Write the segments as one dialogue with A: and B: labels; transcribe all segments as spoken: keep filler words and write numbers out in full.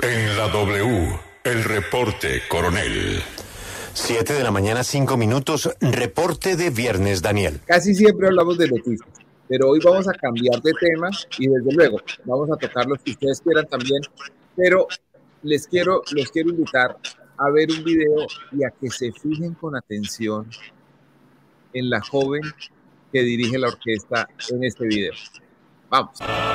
A: En la W, el reporte coronel.
B: Siete de la mañana, cinco minutos, reporte de viernes, Daniel.
C: Casi siempre hablamos de noticias, pero hoy vamos a cambiar de tema y desde luego vamos a tocar los que ustedes quieran también, pero les quiero, los quiero invitar a ver un video y a que se fijen con atención en la joven que dirige la orquesta en este video. Vamos.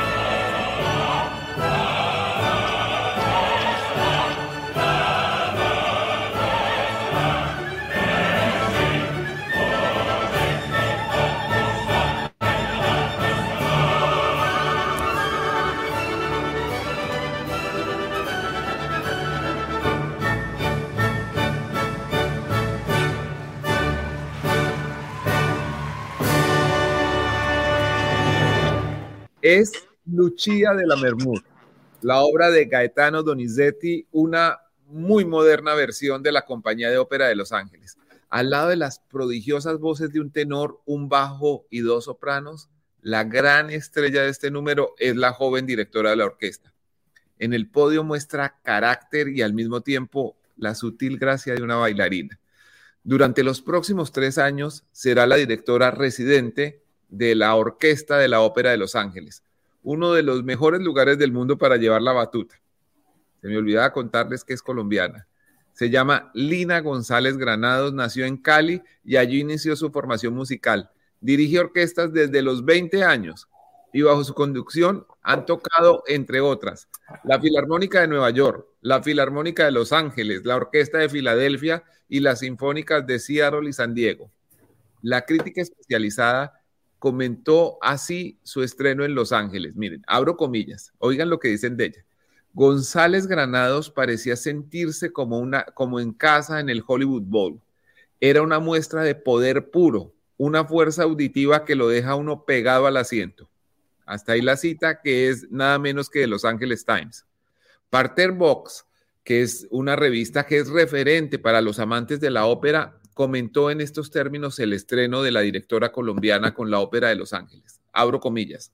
C: Es Lucia de Lammermoor, la obra de Gaetano Donizetti, una muy moderna versión de la Compañía de Ópera de Los Ángeles. Al lado de las prodigiosas voces de un tenor, un bajo y dos sopranos, la gran estrella de este número es la joven directora de la orquesta. En el podio muestra carácter y al mismo tiempo la sutil gracia de una bailarina. Durante los próximos tres años será la directora residente de la Orquesta de la Ópera de Los Ángeles, uno de los mejores lugares del mundo para llevar la batuta. Se me olvidaba contarles que es colombiana. Se llama Lina González Granados, nació en Cali y allí inició su formación musical. Dirige orquestas desde los veinte años y bajo su conducción han tocado, entre otras, la Filarmónica de Nueva York, la Filarmónica de Los Ángeles, la Orquesta de Filadelfia y las Sinfónicas de Seattle y San Diego. La crítica especializada comentó así su estreno en Los Ángeles. Miren, abro comillas, oigan lo que dicen de ella. González Granados parecía sentirse como, una, como en casa en el Hollywood Bowl. Era una muestra de poder puro, una fuerza auditiva que lo deja uno pegado al asiento. Hasta ahí la cita, que es nada menos que de Los Angeles Times. Parterre Box, que es una revista que es referente para los amantes de la ópera, comentó en estos términos el estreno de la directora colombiana con la Ópera de Los Ángeles. Abro comillas.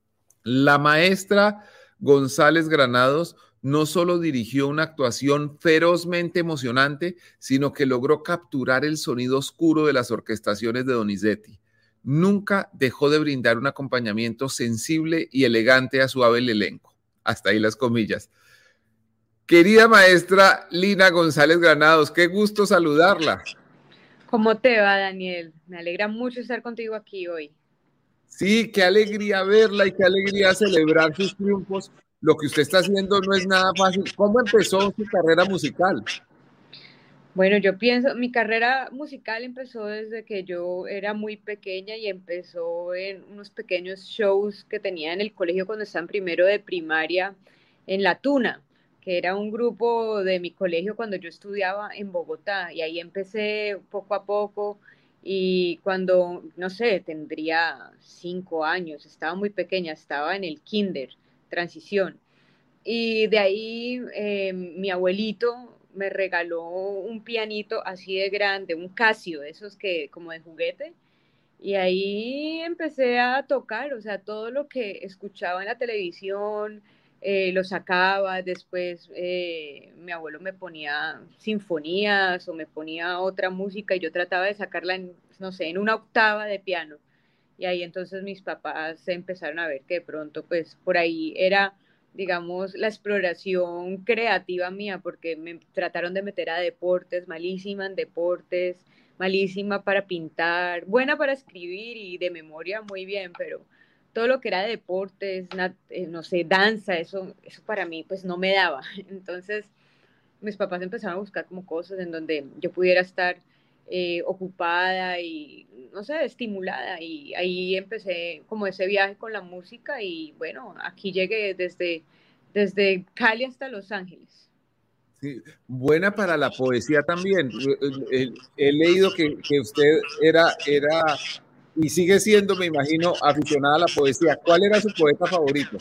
C: La maestra González Granados no solo dirigió una actuación ferozmente emocionante, sino que logró capturar el sonido oscuro de las orquestaciones de Donizetti. Nunca dejó de brindar un acompañamiento sensible y elegante a su hábil elenco. Hasta ahí las comillas. Querida maestra Lina González Granados, qué gusto saludarla.
D: ¿Cómo te va, Daniel? Me alegra mucho estar contigo aquí hoy.
C: Sí, qué alegría verla y qué alegría celebrar sus triunfos. Lo que usted está haciendo no es nada fácil. ¿Cómo empezó su carrera musical?
D: Bueno, yo pienso, mi carrera musical empezó desde que yo era muy pequeña y empezó en unos pequeños shows que tenía en el colegio cuando estaba en primero de primaria en La Tuna, que era un grupo de mi colegio cuando yo estudiaba en Bogotá, y ahí empecé poco a poco, y cuando, no sé, tendría cinco años, estaba muy pequeña, estaba en el kinder, transición, y de ahí eh, mi abuelito me regaló un pianito así de grande, un Casio, esos que como de juguete, y ahí empecé a tocar, o sea, todo lo que escuchaba en la televisión, eh, lo sacaba. Después eh, mi abuelo me ponía sinfonías o me ponía otra música y yo trataba de sacarla en, no sé, en una octava de piano. Y ahí entonces mis papás se empezaron a ver que de pronto, pues, por ahí era, digamos, la exploración creativa mía, porque me trataron de meter a deportes, malísima en deportes, malísima para pintar, buena para escribir y de memoria muy bien, pero todo lo que era deportes, no sé, danza, eso, eso para mí pues no me daba. Entonces mis papás empezaron a buscar como cosas en donde yo pudiera estar eh, ocupada y, no sé, estimulada, y ahí empecé como ese viaje con la música y bueno, aquí llegué desde, desde Cali hasta Los Ángeles.
C: Sí, buena para la poesía también. He, he leído que, que usted era, era y sigue siendo, me imagino, aficionada a la poesía. ¿Cuál era su poeta favorito?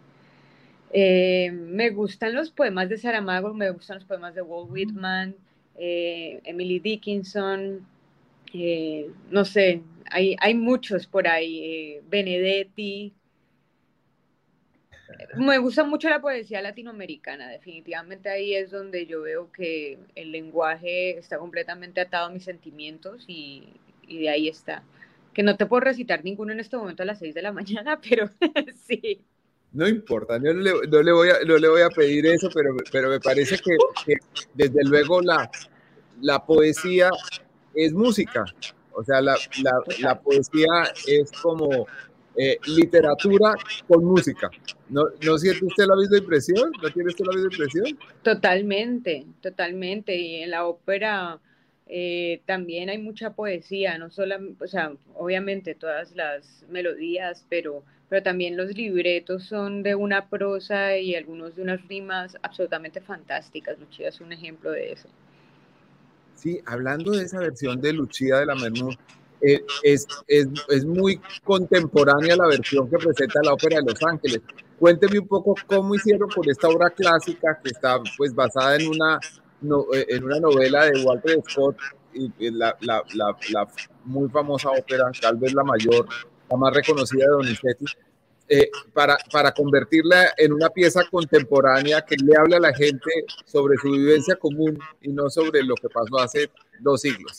D: Eh, me gustan los poemas de Saramago, me gustan los poemas de Walt Whitman, eh, Emily Dickinson, eh, no sé, hay, hay muchos por ahí, eh, Benedetti. Me gusta mucho la poesía latinoamericana, definitivamente ahí es donde yo veo que el lenguaje está completamente atado a mis sentimientos y, y de ahí está. Que no te puedo recitar ninguno en este momento a las seis de la mañana, pero sí.
C: No importa, no le, no le, voy, a, no le voy a pedir eso, pero, pero me parece que, que desde luego la, la poesía es música. O sea, la, la, la poesía es como eh, literatura con música. ¿No, ¿No siente usted la misma impresión? ¿No tiene usted la misma impresión?
D: Totalmente, totalmente. Y en la ópera eh, también hay mucha poesía, no solo, o sea, obviamente todas las melodías, pero, pero también los libretos son de una prosa y algunos de unas rimas absolutamente fantásticas. Lucía es un ejemplo de eso.
C: Sí, hablando de esa versión de Lucía de la Mermú, eh, es, es, es muy contemporánea la versión que presenta la Ópera de Los Ángeles. Cuénteme un poco cómo hicieron con esta obra clásica que está pues basada en una, no, en una novela de Walter Scott, y la, la, la, la muy famosa ópera, tal vez la mayor, la más reconocida de Donizetti, eh, para, para convertirla en una pieza contemporánea que le hable a la gente sobre su vivencia común y no sobre lo que pasó hace dos siglos.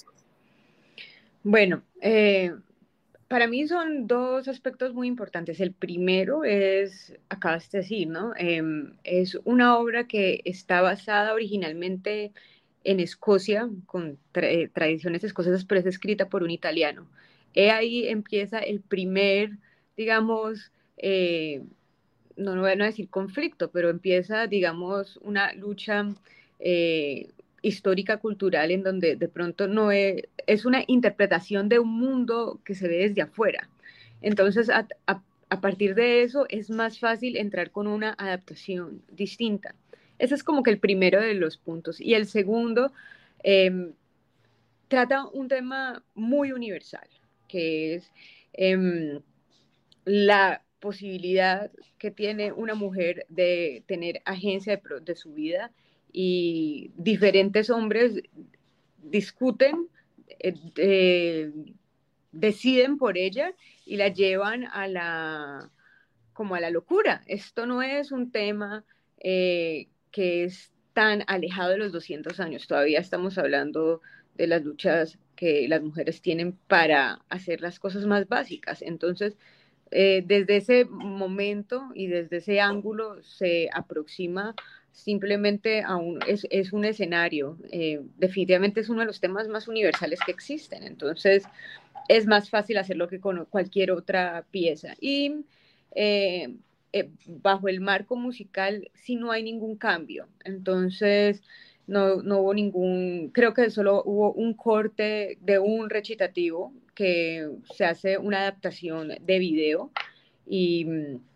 D: Bueno, eh, para mí son dos aspectos muy importantes. El primero es, acabas de decir, ¿no? Eh, es una obra que está basada originalmente en Escocia, con tra eh, tradiciones escocesas, pero es escrita por un italiano. He ahí empieza el primer, digamos, eh, no, no voy a decir conflicto, pero empieza, digamos, una lucha eh, histórica, cultural, en donde de pronto no es, es una interpretación de un mundo que se ve desde afuera. Entonces, a, a, a partir de eso es más fácil entrar con una adaptación distinta. Ese es como que el primero de los puntos. Y el segundo, eh, trata un tema muy universal, que es eh, la posibilidad que tiene una mujer de tener agencia de, de su vida y diferentes hombres discuten, eh, eh, deciden por ella y la llevan a la como a la locura. Esto no es un tema eh, que es tan alejado de los doscientos años. Todavía estamos hablando de las luchas que las mujeres tienen para hacer las cosas más básicas. Entonces, eh, desde ese momento y desde ese ángulo se aproxima simplemente a un, es, es un escenario, eh, definitivamente es uno de los temas más universales que existen, entonces es más fácil hacerlo que con cualquier otra pieza. Y eh, eh, bajo el marco musical sí no hay ningún cambio, entonces no, no hubo ningún, creo que solo hubo un corte de un recitativo que se hace una adaptación de video y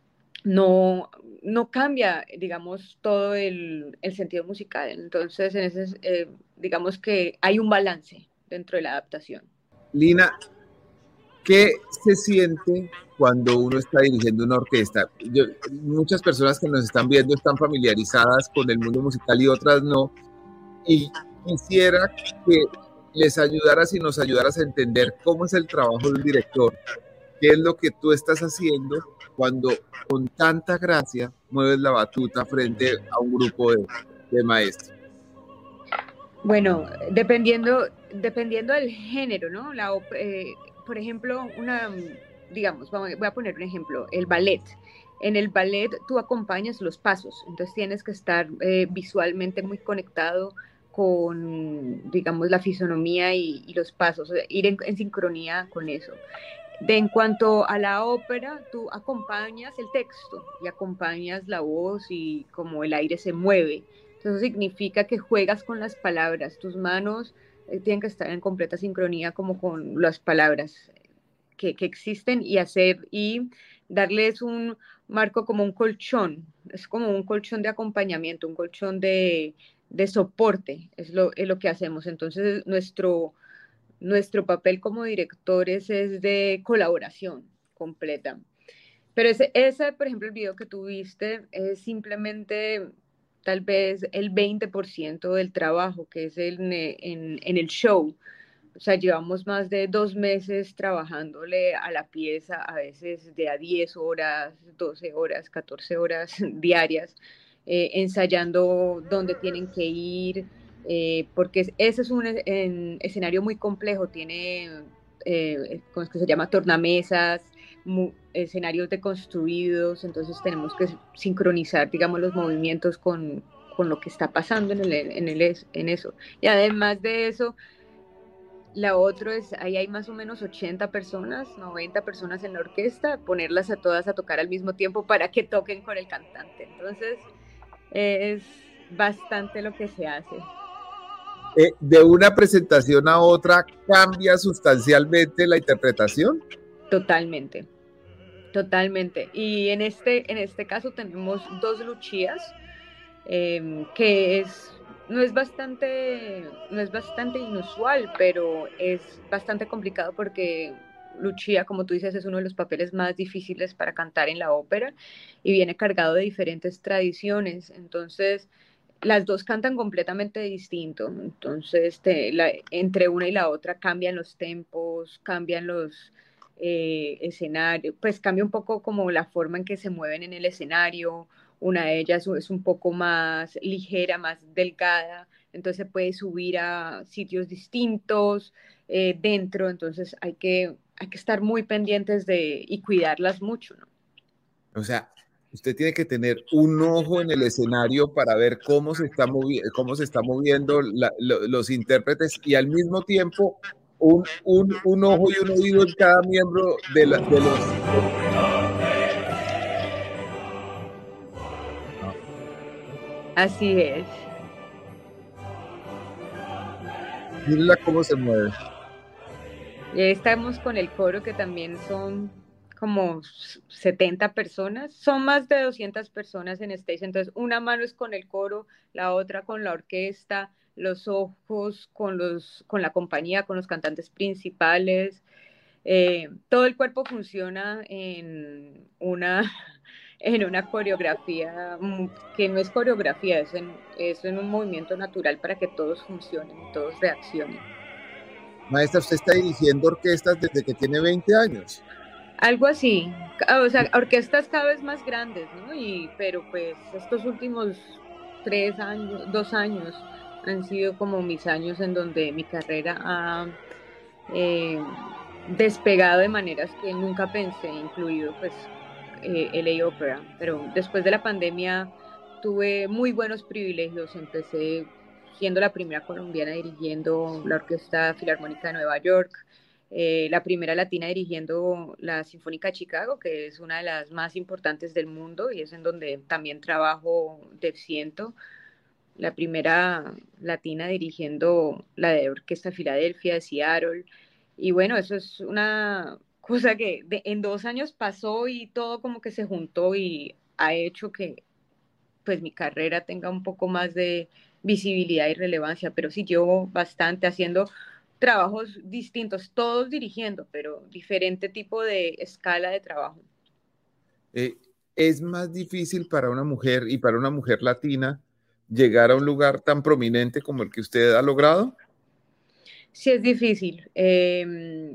D: no, no cambia, digamos, todo el, el sentido musical. Entonces, en ese, eh, digamos que hay un balance dentro de la adaptación.
C: Lina, ¿qué se siente cuando uno está dirigiendo una orquesta? Yo, muchas personas que nos están viendo están familiarizadas con el mundo musical y otras no. Y quisiera que les ayudaras y nos ayudaras a entender cómo es el trabajo de un director. ¿Qué es lo que tú estás haciendo cuando con tanta gracia mueves la batuta frente a un grupo de, de maestros?
D: Bueno, dependiendo, dependiendo del género, ¿no? La, eh, por ejemplo, una, digamos, voy a poner un ejemplo, el ballet. En el ballet tú acompañas los pasos, entonces tienes que estar eh, visualmente muy conectado con, digamos, la fisonomía y, y los pasos, ir en, en sincronía con eso. De, en cuanto a la ópera, tú acompañas el texto y acompañas la voz y como el aire se mueve. Eso significa que juegas con las palabras. Tus manos eh, tienen que estar en completa sincronía como con las palabras que, que existen y hacer y darles un marco como un colchón. Es como un colchón de acompañamiento, un colchón de, de soporte. Es lo, es lo que hacemos. Entonces, nuestro nuestro papel como directores es de colaboración completa. Pero ese, ese, por ejemplo, el video que tuviste es simplemente tal vez el veinte por ciento del trabajo que es en, en, en el show. o sea, llevamos más de dos meses trabajándole a la pieza, a veces de a diez horas, doce horas, catorce horas diarias, eh, ensayando dónde tienen que ir, eh, porque ese es un en, escenario muy complejo, tiene, eh, ¿cómo es que se llama? Tornamesas, mu, escenarios deconstruidos, entonces tenemos que sincronizar, digamos, los movimientos con, con lo que está pasando en, el, en, el, en eso. Y además de eso, la otra es, ahí hay más o menos ochenta personas, noventa personas en la orquesta, ponerlas a todas a tocar al mismo tiempo para que toquen con el cantante. Entonces, eh, es bastante lo que se hace.
C: Eh, ¿De una presentación a otra cambia sustancialmente la interpretación?
D: Totalmente, totalmente. Y en este, en este caso tenemos dos Luchías, eh, que es... No es bastante, no es bastante inusual, pero es bastante complicado porque Lucia, como tú dices, es uno de los papeles más difíciles para cantar en la ópera y viene cargado de diferentes tradiciones. Entonces, las dos cantan completamente distinto. Entonces, te, la, entre una y la otra cambian los tempos, cambian los eh, escenarios, pues cambia un poco como la forma en que se mueven en el escenario. Una de ellas es un poco más ligera, más delgada, entonces puede subir a sitios distintos eh, dentro, entonces hay que, hay que estar muy pendientes de y cuidarlas mucho, ¿no?
C: O sea, usted tiene que tener un ojo en el escenario para ver cómo se está, movi cómo se está moviendo la, lo, los intérpretes y al mismo tiempo un, un, un ojo y un oído en cada miembro de, la, de los...
D: Así es.
C: Mira cómo se mueve.
D: Estamos con el coro, que también son como setenta personas. Son más de doscientas personas en stage. Entonces, una mano es con el coro, la otra con la orquesta, los ojos con, los, con la compañía, con los cantantes principales. Eh, todo el cuerpo funciona en una... en una coreografía que no es coreografía, es en, es en un movimiento natural para que todos funcionen, todos reaccionen.
C: Maestra, usted está dirigiendo orquestas desde que tiene veinte años.
D: Algo así, o sea, orquestas cada vez más grandes, ¿no? Y, pero pues estos últimos tres años, dos años han sido como mis años en donde mi carrera ha eh, despegado de maneras que nunca pensé, incluido pues Eh, L A Opera, pero después de la pandemia tuve muy buenos privilegios. Empecé siendo la primera colombiana dirigiendo la Orquesta Filarmónica de Nueva York, eh, la primera latina dirigiendo la Sinfónica de Chicago, que es una de las más importantes del mundo y es en donde también trabajo de ciento, la primera latina dirigiendo la de Orquesta Filadelfia, de Seattle, y bueno, eso es una cosa que de, en dos años pasó y todo como que se juntó y ha hecho que pues mi carrera tenga un poco más de visibilidad y relevancia, pero sí llevo bastante haciendo trabajos distintos, todos dirigiendo, pero diferente tipo de escala de trabajo.
C: Eh, es más difícil para una mujer y para una mujer latina llegar a un lugar tan prominente como el que usted ha logrado.
D: Sí, es difícil. Eh,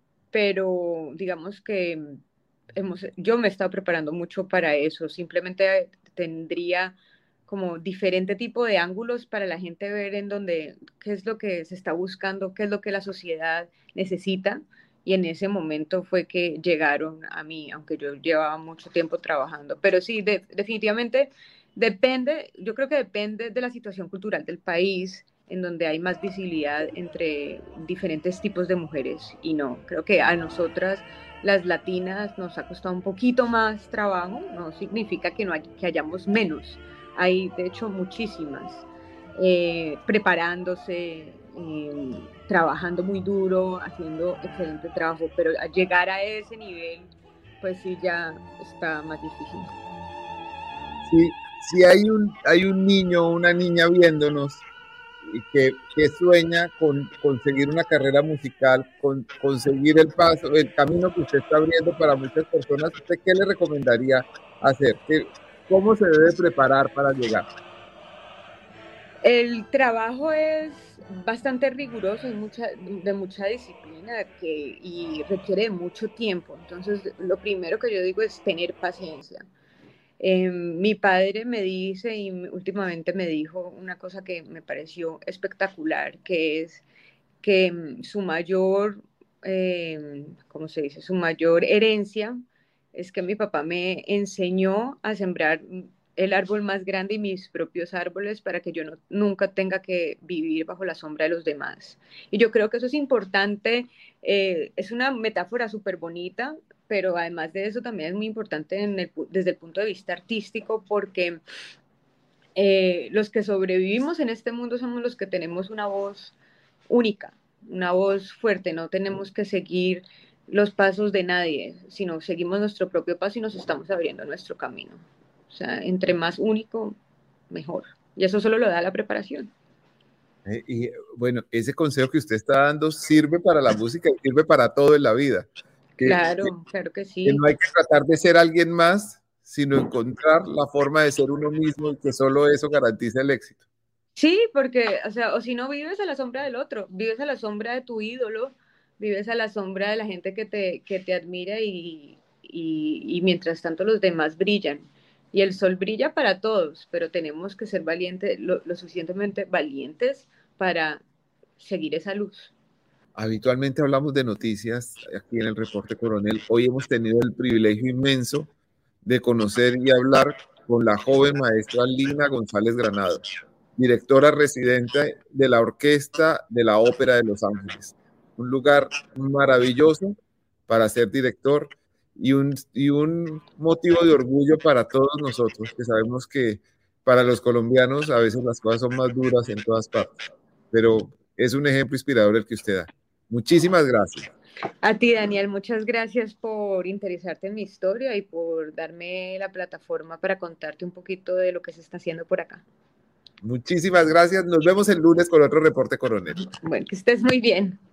D: pero digamos que hemos, yo me he estado preparando mucho para eso. Simplemente tendría como diferente tipo de ángulos para la gente ver en donde qué es lo que se está buscando, qué es lo que la sociedad necesita. Y en ese momento fue que llegaron a mí, aunque yo llevaba mucho tiempo trabajando. Pero sí, de, definitivamente depende, yo creo que depende de la situación cultural del país, en donde hay más visibilidad entre diferentes tipos de mujeres y no. Creo que a nosotras, las latinas, nos ha costado un poquito más trabajo, no significa que, no hay, que hayamos menos, hay de hecho muchísimas, eh, preparándose, eh, trabajando muy duro, haciendo excelente trabajo, pero al llegar a ese nivel, pues sí ya está más difícil.
C: Sí, si hay un, hay un niño o una niña viéndonos Que, que sueña con conseguir una carrera musical, con conseguir el paso, el camino que usted está abriendo para muchas personas, ¿usted qué le recomendaría hacer? ¿Qué, ¿Cómo se debe preparar para llegar?
D: El trabajo es bastante riguroso, es mucha, de mucha disciplina que, y requiere de mucho tiempo. Entonces, lo primero que yo digo es tener paciencia. Eh, mi padre me dice y últimamente me dijo una cosa que me pareció espectacular, que es que mm, su mayor, eh, ¿cómo se dice? Su mayor herencia es que mi papá me enseñó a sembrar el árbol más grande y mis propios árboles para que yo no, nunca tenga que vivir bajo la sombra de los demás. Y yo creo que eso es importante, eh, es una metáfora súper bonita, pero además de eso también es muy importante en el, desde el punto de vista artístico porque eh, los que sobrevivimos en este mundo somos los que tenemos una voz única, una voz fuerte, no tenemos que seguir los pasos de nadie, sino seguimos nuestro propio paso y nos estamos abriendo nuestro camino. O sea, entre más único, mejor. Y eso solo lo da la preparación.
C: Eh, y bueno, ese consejo que usted está dando sirve para la música y sirve para todo en la vida. Que,
D: claro,
C: que,
D: claro que sí.
C: Que no hay que tratar de ser alguien más, sino encontrar la forma de ser uno mismo y que solo eso garantiza el éxito.
D: Sí, porque, o sea, o si no vives a la sombra del otro, vives a la sombra de tu ídolo, vives a la sombra de la gente que te, que te admira y, y, y mientras tanto los demás brillan. Y el sol brilla para todos, pero tenemos que ser valientes, lo, lo suficientemente valientes para seguir esa luz.
C: Habitualmente hablamos de noticias aquí en el Reporte Coronel. Hoy hemos tenido el privilegio inmenso de conocer y hablar con la joven maestra Lina González Granado, directora residente de la Orquesta de la Ópera de Los Ángeles. Un lugar maravilloso para ser director y un, y un motivo de orgullo para todos nosotros, que sabemos que para los colombianos a veces las cosas son más duras en todas partes, pero es un ejemplo inspirador el que usted da. Muchísimas gracias.
D: A ti, Daniel, muchas gracias por interesarte en mi historia y por darme la plataforma para contarte un poquito de lo que se está haciendo por acá.
C: Muchísimas gracias. Nos vemos el lunes con otro Reporte Coronel.
D: Bueno, que estés muy bien.